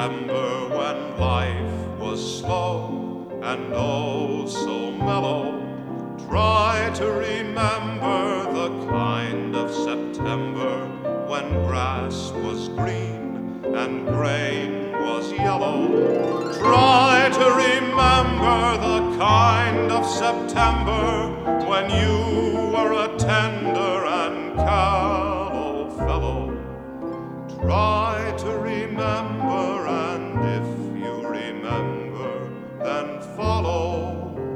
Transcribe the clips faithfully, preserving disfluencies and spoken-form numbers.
September, when life was slow and oh so mellow. Try to remember the kind of September when grass was green and grain was yellow. Try to remember the kind of September when you were a tender and callow fellow. Try to remember, and if you remember, then follow.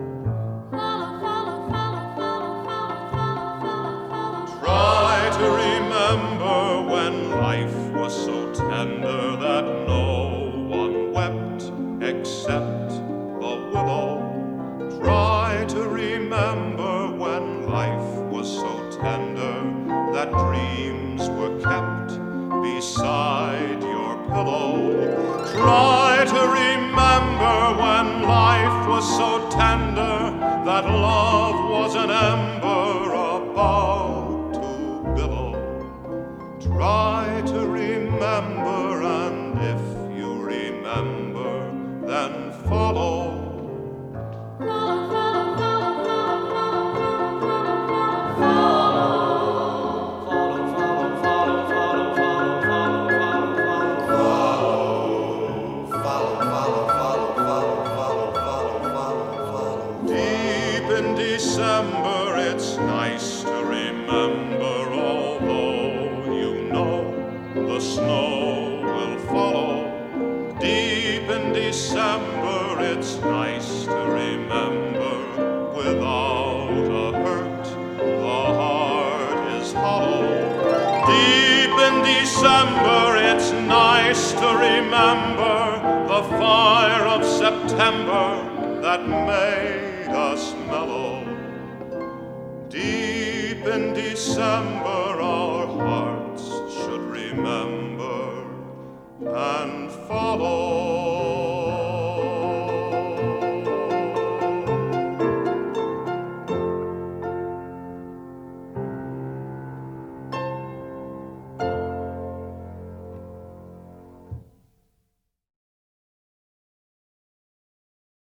Try to remember when life was so tender that no one wept except the willow. Try to remember when life was so tender that dreams were kept beside your pillow. Try to remember when life was so tender that love was an ember about to billow. Try to remember, and if you remember, then follow. In December, it's nice to remember, although you know the snow will follow. Deep in December, it's nice to remember, without a hurt, the heart is hollow. Deep in December, it's nice to remember the fire of September that made us mellow. Deep in December, our hearts should remember